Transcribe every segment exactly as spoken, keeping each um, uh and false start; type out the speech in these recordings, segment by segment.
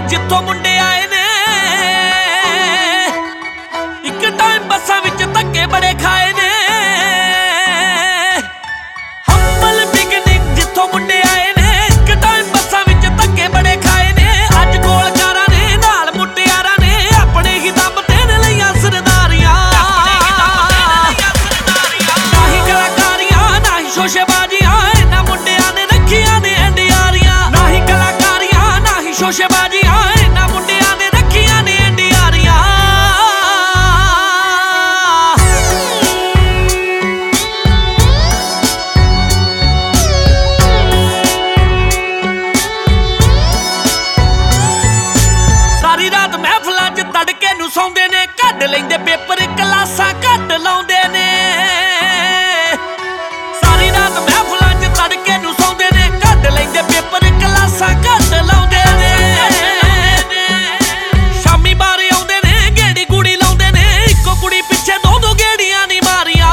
ਜਿੱਥੋਂ ਮੁੰਡੇ ਆਏ ਨੇ ਇੱਕ ਟਾਈਮ ਬੱਸਾਂ ਵਿੱਚ ਧੱਕੇ ਬੜੇ ਖਾਏ ਨੇ। ਹੰਬਲ ਬਿਗਨਿੰਗ ਜਿੱਥੋਂ ਮੁੰਡੇ ਆਏ ਨੇ ਇੱਕ ਟਾਈਮ ਬੱਸਾਂ ਵਿੱਚ ਧੱਕੇ ਬੜੇ ਖਾਏ ਨੇ। ਅੱਜ ਕੋਲ ਕਾਰਾਂ ਨੇ ਨਾਲ ਮੁਟਿਆਰਾਂ ਨੇ ਆਪਣੇ ਹੀ ਦਮ ਤੇ ਨੇ ਲਈਆਂ ਸਰਦਾਰੀਆਂ। ਨਾ ਹੀ ਕਲਾਕਾਰੀਆਂ ਨਾ ਹੀ ਸ਼ੋਸ਼ੇਬਾਜ਼ੀਆਂ ਇਹਨਾਂ ਮੁੰਡਿਆਂ ਨੇ ਰੱਖੀਆਂ ਨੇ ਐਂਡੀਆਰੀਆਂ। ਨਾ ਹੀ ਕਲਾਕਾਰੀਆਂ ਨਾ ਹੀ ਸ਼ੋਸ਼ੇਬਾਜ਼ੀਆਂ ਇਹਨਾਂ ਮੁੰਡਿਆਂ ਨੇ ਰੱਖੀਆਂ ਨੇ ਐਂਡੀਆਰੀਆਂ। ਸਾਰੀ ਰਾਤ ਮਹਿਫਲਾਂ 'ਚ ਤੜਕੇ ਨੂੰ ਸੌਂਦੇ ਨੇ ਕੱਢ ਲੈਂਦੇ ਪੇਪਰ ਕਲਾਸਾਂ ਘੱਟ ਲਾਉਂਦੇ ਨੇ। ਸਾਰੀ ਰਾਤ ਮਹਿਫਲਾਂ 'ਚ ਤੜਕੇ ਨੂੰ ਸੌਂਦੇ ਨੇ ਕੱਢ ਲੈਂਦੇ ਪੇਪਰ ਕਲਾਸਾਂ ਘੱਟ ਲਾਉਂਦੇ ਨੇ। ਸ਼ਾਮੀ ਬਾਰੇ ਆਉਂਦੇ ਨੇ ਗੇੜੀ ਗੂੜੀ ਲਾਉਂਦੇ ਨੇ ਇੱਕੋ ਕੁੜੀ ਪਿੱਛੇ ਦੋ ਦੋ ਗੇੜੀਆਂ ਨੀ ਮਾਰੀਆਂ।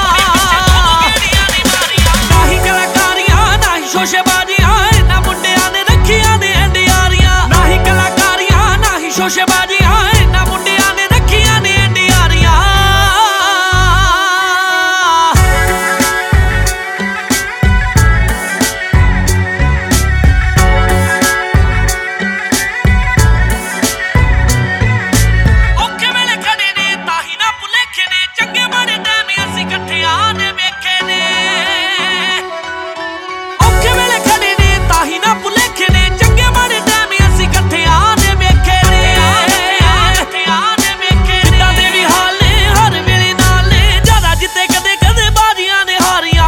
ਨਾ ਹੀ ਕਲਾਕਾਰੀਆਂ ਨਾ ਹੀ ਸ਼ੋਸ਼ੇਬਾਜ਼ੀਆਂ ਇਹਨਾਂ ਮੁੰਡਿਆਂ ਨੇ ਰੱਖੀਆਂ ਨੇ ਐਂਡੀਆਰੀਆਂ। ਨਾ ਹੀ ਕਲਾਕਾਰੀਆਂ ਨਾ ਹੀ ਸ਼ੋਸ਼ੇਬਾਜ਼ੀਆਂ ਇਹਨਾਂ ਮੁੰਡਿਆਂ ਨੇ ਰੱਖੀਆਂ ਨੇ ਐਂਡੀਆਰੀਆਂ। ਔਖੇ ਵੇਲੇ ਖੜੇ ਨੇ ਤਾਂ ਹੀ ਨਾ ਭੁਲੇਖੇ ਨੇ ਚੰਗੇ ਮਾੜੇ ਟਾਈਮ ਅਸੀਂ ਇਕੱਠਿਆਂ ਨੇ ਵੇਖੇ ਨੇ। ਔਖੇ ਵੇਲੇ ਖੜੇ ਨੇ ਤਾਂ ਹੀ ਨਾ ਭੁਲੇਖੇ ਨੇ ਚੰਗੇ ਮਾੜੇ ਟਾਈਮ ਅਸੀਂ ਇਕੱਠਿਆਂ ਨੇ ਵੇਖੇ ਨੇ। ਜਿੱਦਾਂ ਦੇ ਵੀ ਹਾਲ ਨੇ ਹਰ ਵੇਲੇ ਨਾਲ ਨੇ ਜ਼ਿਆਦਾ ਜਿੱਤੇ ਕਦੇ ਕਦੇ ਬਾਜ਼ੀਆਂ ਨੇ ਹਾਰੀਆਂ।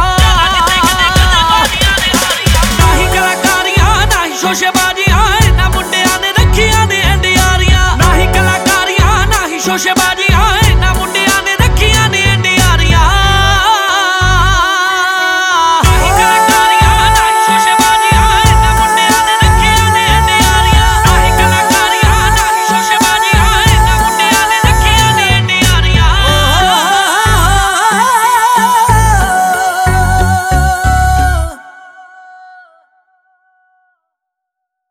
ਨਾ ਹੀ ਕਲਾਕਾਰੀਆਂ ਨਾ ਹੀ ਸ਼ੋਸ਼ੇਬਾਜ਼ੀਆਂ ਇਹਨਾਂ ਮੁੰਡਿਆਂ ਨੇ ਰੱਖੀਆਂ ਨੇ ਐਂਡੀਆਰੀਆਂ। ਨਾ ਹੀ ਕਲਾਕਾਰੀਆਂ ਨਾ ਹੀ ਸ਼ੋਸ਼ੇਬਾਜ਼ੀਆਂ